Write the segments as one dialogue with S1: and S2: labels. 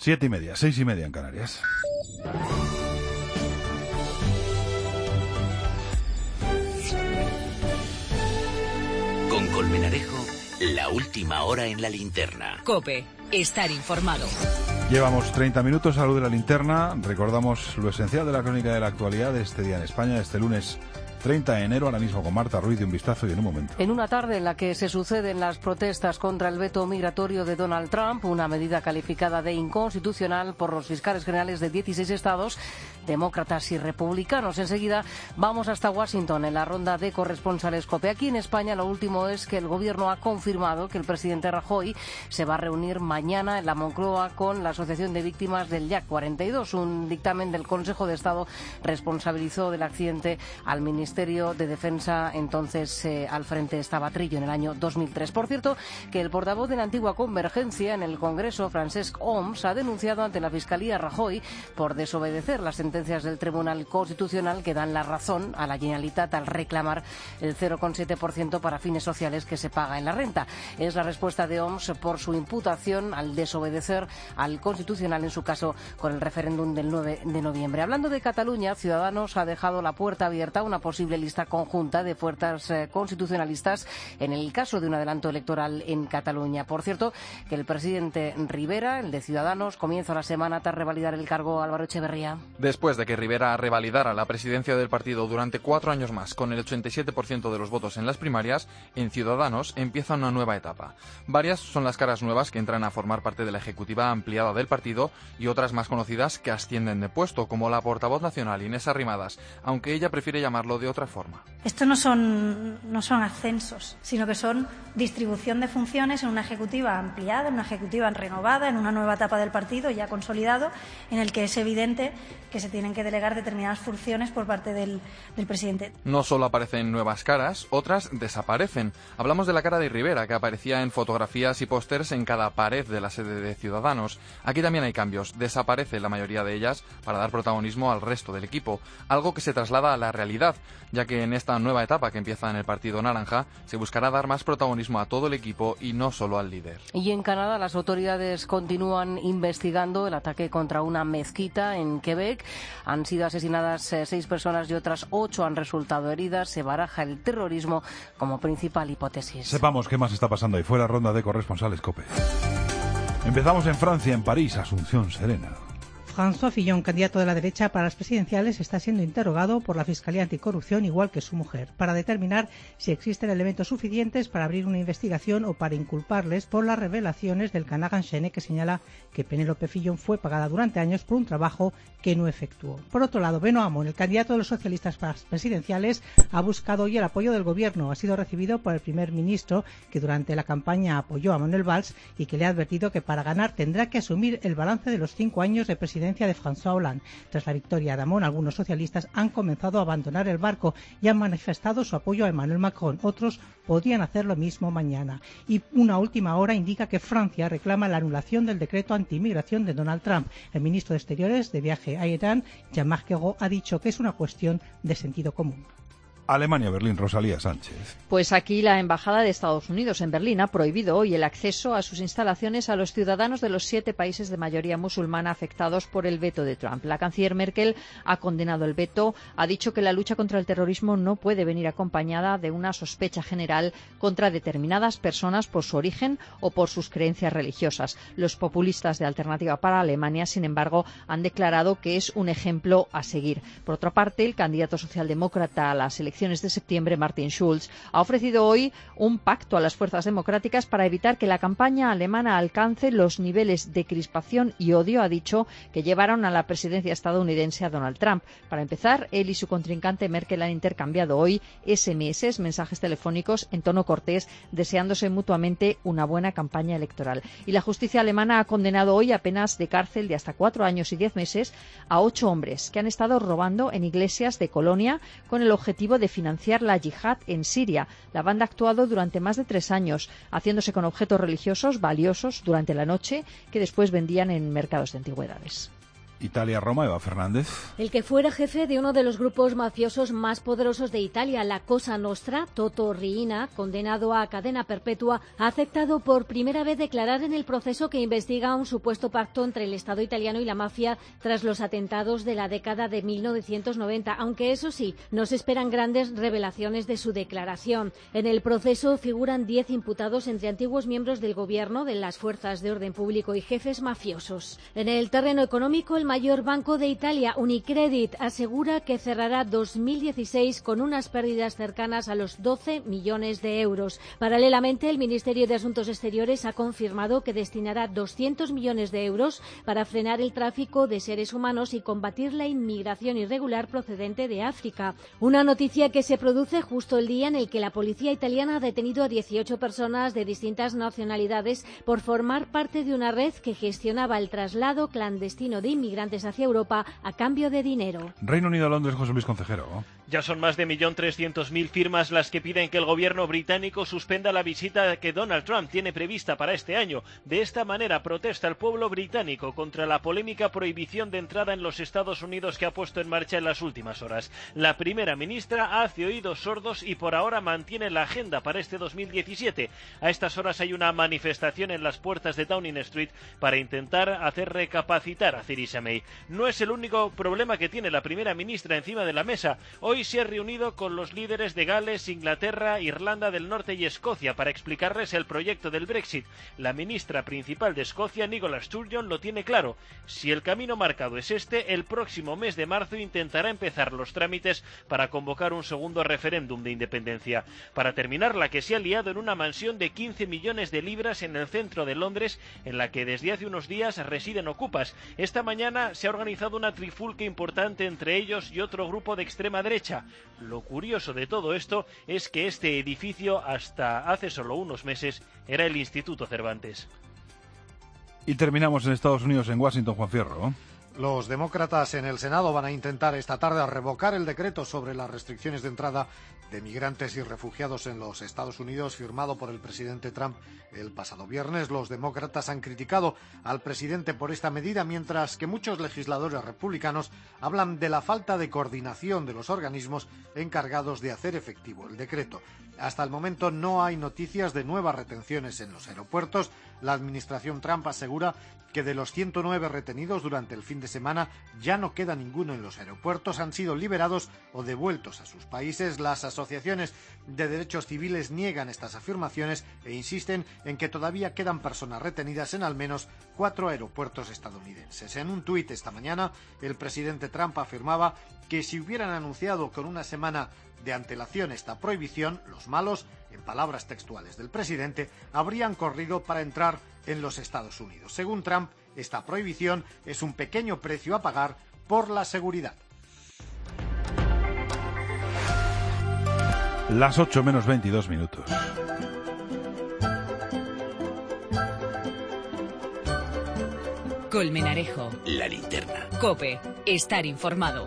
S1: 7:30, 6:30 en Canarias.
S2: Con Colmenarejo, la última hora en la linterna.
S3: COPE, estar informado.
S1: Llevamos 30 minutos a la luz de la linterna. Recordamos lo esencial de la crónica de la actualidad de este día en España, este lunes 30 de enero, ahora mismo con Marta Ruiz, de un vistazo y en un momento.
S4: En una tarde en la que se suceden las protestas contra el veto migratorio de Donald Trump, una medida calificada de inconstitucional por los fiscales generales de 16 estados, demócratas y republicanos. Enseguida vamos hasta Washington en la ronda de corresponsales COPE. Aquí en España lo último es que el gobierno ha confirmado que el presidente Rajoy se va a reunir mañana en la Moncloa con la Asociación de Víctimas del Yak 42. Un dictamen del Consejo de Estado responsabilizó del accidente al Ministerio de Defensa, entonces al frente estaba Trillo en el año 2003. Por cierto, que el portavoz de la antigua Convergencia en el Congreso, Francesc Homs, ha denunciado ante la Fiscalía a Rajoy por desobedecer las sentencias del Tribunal Constitucional que dan la razón a la Generalitat al reclamar el 0,7% para fines sociales que se paga en la renta. Es la respuesta de Homs por su imputación al desobedecer al Constitucional, en su caso con el referéndum del 9 de noviembre. Hablando de Cataluña, Ciudadanos ha dejado la puerta abierta a una posible lista conjunta de fuerzas constitucionalistas en el caso de un adelanto electoral en Cataluña. Por cierto, que el presidente Rivera, el de Ciudadanos, comienza la semana tras revalidar el cargo. Álvaro Echeverría.
S5: Después de que Rivera revalidara la presidencia del partido durante 4 años más con el 87% de los votos en las primarias, en Ciudadanos empieza una nueva etapa. Varias son las caras nuevas que entran a formar parte de la ejecutiva ampliada del partido y otras más conocidas que ascienden de puesto, como la portavoz nacional Inés Arrimadas, aunque ella prefiere llamarlo de otra forma.
S6: Esto no son ascensos, sino que son distribución de funciones en una ejecutiva ampliada, en una ejecutiva renovada, en una nueva etapa del partido ya consolidado, en el que es evidente que se tienen que delegar determinadas funciones por parte del presidente.
S5: No solo aparecen nuevas caras, otras desaparecen. Hablamos de la cara de Rivera, que aparecía en fotografías y pósters en cada pared de la sede de Ciudadanos. Aquí también hay cambios. Desaparece la mayoría de ellas para dar protagonismo al resto del equipo, algo que se traslada a la realidad, ya que en esta nueva etapa que empieza en el Partido Naranja se buscará dar más protagonismo a todo el equipo y no solo al líder.
S4: Y en Canadá las autoridades continúan investigando el ataque contra una mezquita en Quebec. Han sido asesinadas 6 personas y otras 8 han resultado heridas. Se baraja el terrorismo como principal hipótesis.
S1: Sepamos qué más está pasando ahí fuera, ronda de corresponsales COPE. Empezamos en Francia, en París, Asunción Serena.
S7: François Fillon, candidato de la derecha para las presidenciales, está siendo interrogado por la Fiscalía Anticorrupción, igual que su mujer, para determinar si existen elementos suficientes para abrir una investigación o para inculparles por las revelaciones del Canard Enchaîné, que señala que Penélope Fillon fue pagada durante años por un trabajo que no efectuó. Por otro lado, Benoît Hamon, el candidato de los socialistas para las presidenciales, ha buscado hoy el apoyo del gobierno. Ha sido recibido por el primer ministro, que durante la campaña apoyó a Manuel Valls y que le ha advertido que para ganar tendrá que asumir el balance de los 5 años de presidencia de François Hollande. Tras la victoria de Hamon, algunos socialistas han comenzado a abandonar el barco y han manifestado su apoyo a Emmanuel Macron. Otros podrían hacer lo mismo mañana. Y una última hora indica que Francia reclama la anulación del decreto anti-inmigración de Donald Trump. El ministro de Exteriores de viaje a Irán, Jean-Marc Ayrault, ha dicho que es una cuestión de sentido común.
S1: Alemania, Berlín, Rosalía Sánchez.
S8: Pues aquí la Embajada de Estados Unidos en Berlín ha prohibido hoy el acceso a sus instalaciones a los ciudadanos de los 7 países de mayoría musulmana afectados por el veto de Trump. La canciller Merkel ha condenado el veto, ha dicho que la lucha contra el terrorismo no puede venir acompañada de una sospecha general contra determinadas personas por su origen o por sus creencias religiosas. Los populistas de Alternativa para Alemania, sin embargo, han declarado que es un ejemplo a seguir. Por otra parte, el candidato socialdemócrata a las elecciones de septiembre, Martin Schulz, ha ofrecido hoy un pacto a las fuerzas democráticas para evitar que la campaña alemana alcance los niveles de crispación y odio, ha dicho, que llevaron a la presidencia estadounidense a Donald Trump. Para empezar, él y su contrincante Merkel han intercambiado hoy SMS, mensajes telefónicos en tono cortés, deseándose mutuamente una buena campaña electoral. Y la justicia alemana ha condenado hoy a penas de cárcel de hasta 4 años y 10 meses a 8 hombres que han estado robando en iglesias de Colonia con el objetivo de financiar la yihad en Siria. La banda ha actuado durante más de 3 años, haciéndose con objetos religiosos valiosos durante la noche que después vendían en mercados de antigüedades.
S1: Italia-Roma, Eva Fernández.
S9: El que fuera jefe de uno de los grupos mafiosos más poderosos de Italia, la Cosa Nostra, Toto Riina, condenado a cadena perpetua, ha aceptado por primera vez declarar en el proceso que investiga un supuesto pacto entre el Estado italiano y la mafia tras los atentados de la década de 1990, aunque eso sí, no se esperan grandes revelaciones de su declaración. En el proceso figuran 10 imputados entre antiguos miembros del gobierno, de las fuerzas de orden público y jefes mafiosos. En el terreno económico, el mayor banco de Italia, Unicredit, asegura que cerrará 2016 con unas pérdidas cercanas a los 12 millones de euros. Paralelamente, el Ministerio de Asuntos Exteriores ha confirmado que destinará 200 millones de euros para frenar el tráfico de seres humanos y combatir la inmigración irregular procedente de África. Una noticia que se produce justo el día en el que la policía italiana ha detenido a 18 personas de distintas nacionalidades por formar parte de una red que gestionaba el traslado clandestino de inmigrantes hacia Europa a cambio de dinero.
S1: Reino Unido, Londres, José Luis Concejero.
S10: Ya son más de 1.300.000 firmas las que piden que el gobierno británico suspenda la visita que Donald Trump tiene prevista para este año. De esta manera protesta el pueblo británico contra la polémica prohibición de entrada en los Estados Unidos que ha puesto en marcha en las últimas horas. La primera ministra hace oídos sordos y por ahora mantiene la agenda para este 2017. A estas horas hay una manifestación en las puertas de Downing Street para intentar hacer recapacitar a Theresa May. No es el único problema que tiene la primera ministra encima de la mesa. Hoy se ha reunido con los líderes de Gales, Inglaterra, Irlanda del Norte y Escocia para explicarles el proyecto del Brexit. La ministra principal de Escocia, Nicola Sturgeon, lo tiene claro. Si el camino marcado es este, el próximo mes de marzo intentará empezar los trámites para convocar un segundo referéndum de independencia. Para terminar, la que se ha liado en una mansión de 15 millones de libras en el centro de Londres, en la que desde hace unos días residen ocupas. Esta mañana se ha organizado una trifulca importante entre ellos y otro grupo de extrema derecha. Lo curioso de todo esto es que este edificio hasta hace solo unos meses era el Instituto Cervantes.
S1: Y terminamos en Estados Unidos, en Washington, Juan Fierro.
S11: Los demócratas en el Senado van a intentar esta tarde revocar el decreto sobre las restricciones de entrada de migrantes y refugiados en los Estados Unidos firmado por el presidente Trump el pasado viernes. Los demócratas han criticado al presidente por esta medida, mientras que muchos legisladores republicanos hablan de la falta de coordinación de los organismos encargados de hacer efectivo el decreto. Hasta el momento no hay noticias de nuevas retenciones en los aeropuertos. La administración Trump asegura que de los 109 retenidos durante el fin de semana ya no queda ninguno en los aeropuertos, han sido liberados o devueltos a sus países. Las asociaciones de derechos civiles niegan estas afirmaciones e insisten en que todavía quedan personas retenidas en al menos 4 aeropuertos estadounidenses. En un tuit esta mañana, el presidente Trump afirmaba que si hubieran anunciado con una semana de antelación esta prohibición, los malos, en palabras textuales del presidente, habrían corrido para entrar en los Estados Unidos. Según Trump, esta prohibición es un pequeño precio a pagar por la seguridad.
S1: Las 8 menos 22 minutos.
S3: Colmenarejo.
S2: La linterna.
S3: COPE. Estar informado.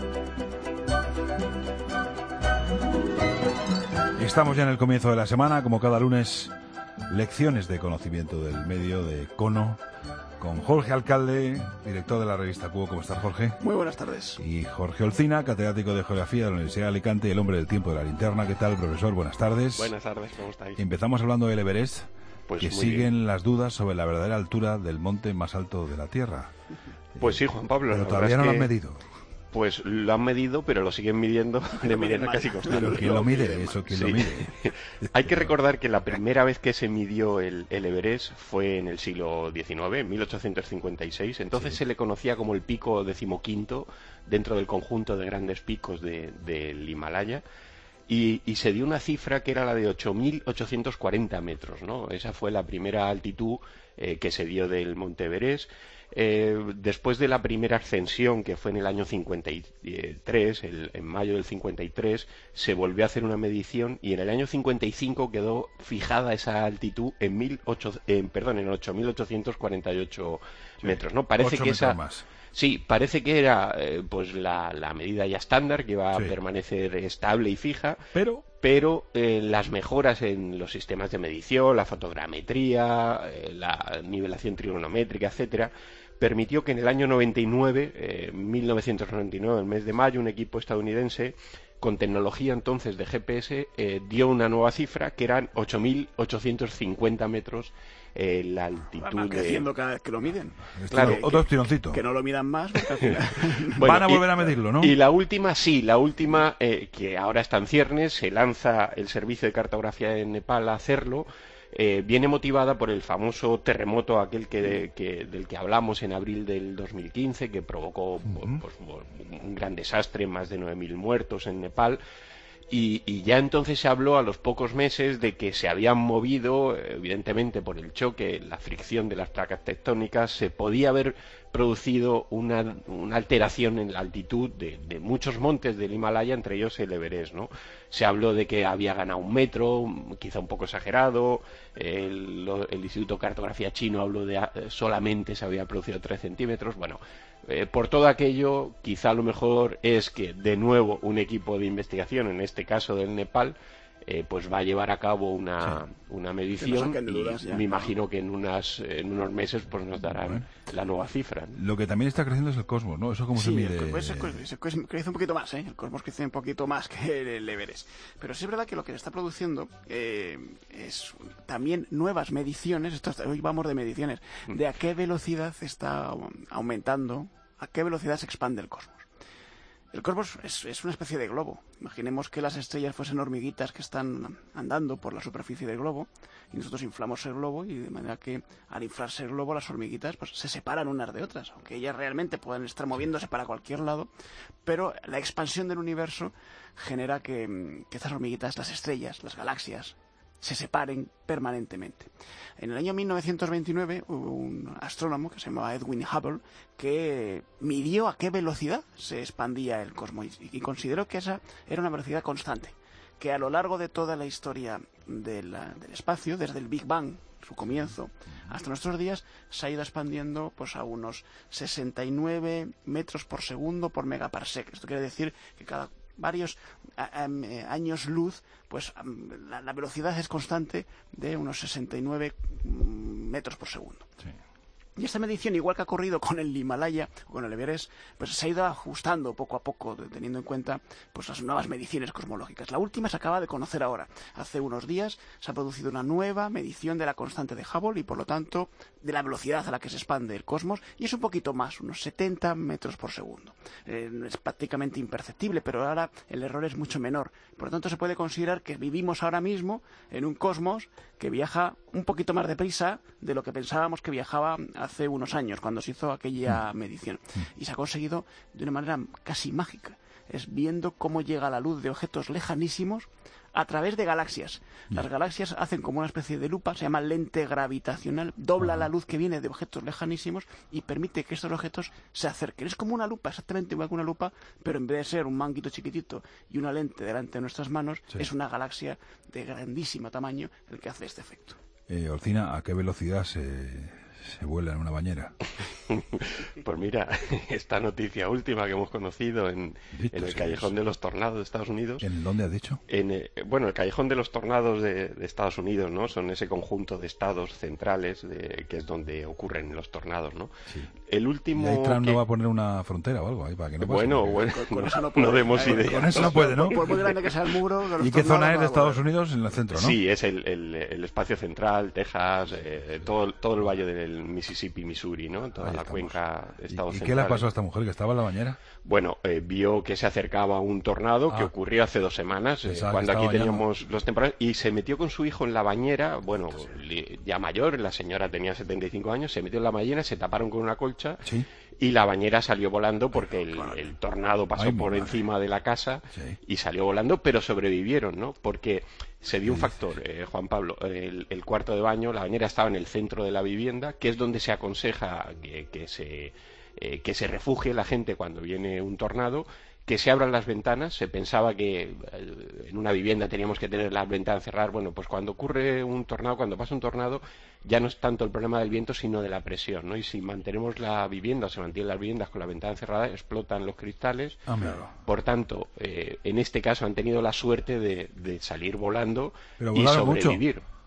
S1: Estamos ya en el comienzo de la semana, como cada lunes, lecciones de conocimiento del medio de Cono, con Jorge Alcalde, director de la revista Cubo. ¿Cómo estás, Jorge?
S12: Muy buenas tardes.
S1: Y Jorge Olcina, catedrático de Geografía de la Universidad de Alicante, el hombre del tiempo de la linterna. ¿Qué tal, profesor? Buenas tardes.
S12: Buenas tardes, ¿cómo estáis?
S1: Empezamos hablando del Everest,
S12: pues
S1: que siguen las dudas sobre la verdadera altura del monte más alto de la Tierra.
S12: Pues sí, Juan Pablo.
S1: Pero todavía no lo han medido.
S12: Pues lo han medido, pero lo siguen midiendo de manera casi constante.
S1: ¿Pero quién lo mide? Eso, ¿quién lo mide?
S12: Hay que recordar que la primera vez que se midió el Everest fue en el siglo XIX, en 1856. Entonces se le conocía como el pico 15º dentro del conjunto de grandes picos del Himalaya. Y se dio una cifra que era la de 8.840 metros, ¿no? Esa fue la primera altitud que se dio del Monte Everest. Después de la primera ascensión, que fue en el año 53, en mayo del 53, se volvió a hacer una medición y en el año 55 quedó fijada esa altitud en 8.848 metros, ¿no? Parece que esa más. Sí, parece que era pues la medida ya estándar, que iba a permanecer estable y fija, pero las mejoras en los sistemas de medición, la fotogrametría, la nivelación trigonométrica, etcétera, permitió que en el año 1999, el mes de mayo, un equipo estadounidense con tecnología entonces de GPS dio una nueva cifra, que eran 8.850 metros la altitud.
S13: Van creciendo cada vez que lo miden.
S1: Claro, otro tironcito.
S13: Que no lo midan más, porque al final...
S12: Bueno,
S1: van a volver a medirlo, ¿no?
S12: Y la última, que ahora está en ciernes, se lanza el servicio de cartografía de Nepal a hacerlo, viene motivada por el famoso terremoto aquel del que hablamos en abril del 2015, que provocó pues, un gran desastre, más de 9.000 muertos en Nepal. Y ya entonces se habló a los pocos meses de que se habían movido, evidentemente por el choque, la fricción de las placas tectónicas, se podía haber producido una alteración en la altitud de muchos montes del Himalaya, entre ellos el Everest, ¿no? Se habló de que había ganado 1 metro, quizá un poco exagerado. El Instituto de Cartografía chino habló de solamente se había producido 3 centímetros. Bueno, por todo aquello, quizá lo mejor es que de nuevo un equipo de investigación, en este caso del Nepal, pues va a llevar a cabo una medición y me imagino que en unos meses pues nos darán la nueva cifra, ¿no?
S1: Lo que también está creciendo es el cosmos, ¿no? Eso cómo se mide.
S13: Se crece un poquito más, ¿eh? El cosmos crece un poquito más que el Everest. Pero sí es verdad que lo que se está produciendo es también nuevas mediciones. Hoy vamos de mediciones, de a qué velocidad está aumentando, a qué velocidad se expande el cosmos. El cosmos es una especie de globo. Imaginemos que las estrellas fuesen hormiguitas que están andando por la superficie del globo y nosotros inflamos el globo, y de manera que al inflarse el globo las hormiguitas pues se separan unas de otras, aunque ellas realmente pueden estar moviéndose para cualquier lado, pero la expansión del universo genera que estas hormiguitas, las estrellas, las galaxias, se separen permanentemente. En el año 1929 hubo un astrónomo que se llamaba Edwin Hubble que midió a qué velocidad se expandía el cosmos y consideró que esa era una velocidad constante, que a lo largo de toda la historia del espacio, desde el Big Bang, su comienzo, hasta nuestros días, se ha ido expandiendo pues a unos 69 metros por segundo por megaparsec. Esto quiere decir que cada varios años luz, pues la velocidad es constante de unos 69 metros por segundo. Sí. Y esta medición, igual que ha ocurrido con el Himalaya o con el Everest, pues se ha ido ajustando poco a poco, teniendo en cuenta pues las nuevas mediciones cosmológicas. La última se acaba de conocer ahora. Hace unos días se ha producido una nueva medición de la constante de Hubble y, por lo tanto, de la velocidad a la que se expande el cosmos, y es un poquito más, unos 70 metros por segundo. Es prácticamente imperceptible, pero ahora el error es mucho menor. Por lo tanto, se puede considerar que vivimos ahora mismo en un cosmos que viaja un poquito más deprisa de lo que pensábamos que viajaba hace unos años, cuando se hizo aquella medición. Y se ha conseguido de una manera casi mágica. Es viendo cómo llega la luz de objetos lejanísimos a través de galaxias. Las galaxias hacen como una especie de lupa, se llama lente gravitacional, dobla la luz que viene de objetos lejanísimos y permite que estos objetos se acerquen. Es como una lupa, exactamente igual que una lupa, pero en vez de ser un manguito chiquitito y una lente delante de nuestras manos, es una galaxia de grandísimo tamaño el que hace este efecto.
S1: Orcina, ¿a qué velocidad se vuela en una bañera?
S12: Pues mira, esta noticia última que hemos conocido en el Callejón de los Tornados de Estados Unidos.
S1: ¿En dónde has dicho?
S12: Bueno, el Callejón de los Tornados de Estados Unidos, ¿no? Son ese conjunto de estados centrales que es donde ocurren los tornados, ¿no? Sí. El último.
S1: ¿Y ahí Trump no va a poner una frontera o algo ahí para que no pase?
S12: Bueno, con eso no demos idea.
S1: Con eso no puede, ¿no?
S13: Por muy grande que sea el muro.
S1: ¿Y qué zona es de Estados Unidos? En el centro, ¿no?
S12: Sí, es el espacio central, Texas, todo el valle del Mississippi, Missouri, ¿no? Toda la cuenca de Estados Unidos.
S1: ¿Y qué le pasó a esta mujer que estaba en la bañera?
S12: Bueno, vio que se acercaba un tornado que ocurrió hace 2 semanas, cuando aquí teníamos los temporales, y se metió con su hijo en la bañera, bueno, ya mayor, la señora tenía 75 años, se metió en la bañera, se taparon con una colcha. ¿Sí? Y la bañera salió volando porque el tornado pasó por encima de la casa y salió volando, pero sobrevivieron, ¿no? Porque se dio un factor, Juan Pablo, el cuarto de baño, la bañera estaba en el centro de la vivienda, que es donde se aconseja que se refugie la gente cuando viene un tornado, que se abran las ventanas. Se pensaba que en una vivienda teníamos que tener las ventanas cerradas. Bueno, pues cuando ocurre un tornado, cuando pasa un tornado, ya no es tanto el problema del viento, sino de la presión, ¿no? Y si mantenemos la vivienda, o se mantienen las viviendas con la ventana cerrada, explotan los cristales. Por tanto, en este caso han tenido la suerte de salir volando y sobrevivir.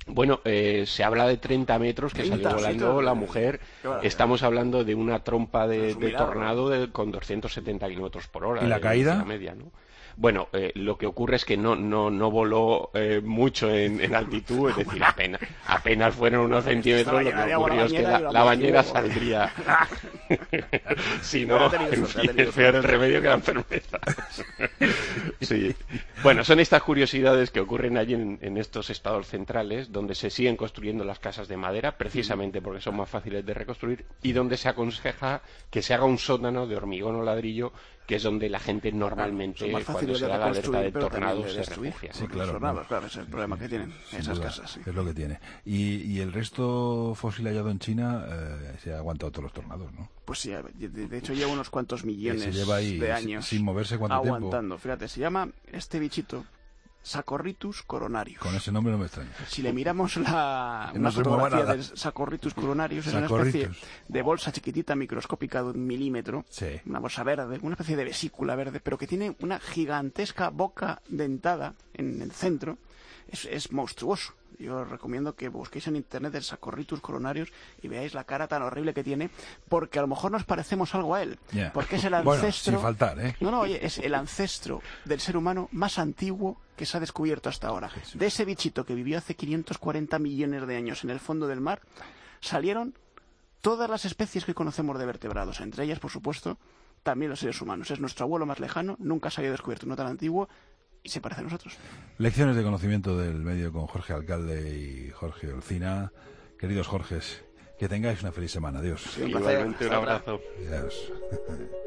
S12: Bueno, se habla de 30 metros que salió volando la mujer. Estamos hablando de una trompa de tornado con 270 kilómetros por hora.
S1: ¿Y la caída?
S12: La media, ¿no? Bueno, lo que ocurre es que no voló mucho en altitud, es decir, apenas fueron unos centímetros. Lo que ocurrió es que la bañera saldría. Si no, es peor el remedio que la enfermedad. Sí. Bueno, son estas curiosidades que ocurren allí en estos estados centrales, donde se siguen construyendo las casas de madera, precisamente porque son más fáciles de reconstruir, y donde se aconseja que se haga un sótano de hormigón o ladrillo, que es donde la gente normalmente, cuando se da la alerta de tornado, se refugia.
S1: Sí, claro.
S13: Claro, ese es el problema que tienen esas casas. Sí.
S1: Es lo que tiene. Y el resto fósil hallado en China se ha aguantado todos los tornados, ¿no?
S13: Pues sí, de hecho lleva unos cuantos millones
S1: se lleva ahí
S13: de años
S1: sin moverse cuánto
S13: aguantando.
S1: tiempo.
S13: Fíjate, se llama este bichito Sacorritus coronarius.
S1: Con ese nombre no me extraña.
S13: Si le miramos una fotografía del Sacorritus coronarius, es una especie de bolsa chiquitita microscópica de 1 milímetro, una bolsa verde, una especie de vesícula verde, pero que tiene una gigantesca boca dentada en el centro. Es monstruoso. Yo os recomiendo que busquéis en internet el Sacorritus coronarius y veáis la cara tan horrible que tiene, porque a lo mejor nos parecemos algo a él.
S1: Yeah.
S13: Porque es el ancestro...
S1: Bueno, sin faltar, ¿eh?
S13: No, oye, es el ancestro del ser humano más antiguo que se ha descubierto hasta ahora. De ese bichito que vivió hace 540 millones de años en el fondo del mar, salieron todas las especies que conocemos de vertebrados, entre ellas, por supuesto, también los seres humanos. Es nuestro abuelo más lejano, nunca se había descubierto uno tan antiguo, y se parece a nosotros.
S1: Lecciones de conocimiento del medio con Jorge Alcalde y Jorge Olcina. Queridos Jorges, que tengáis una feliz semana. Adiós.
S12: Sí, igualmente un abrazo.
S1: Adiós.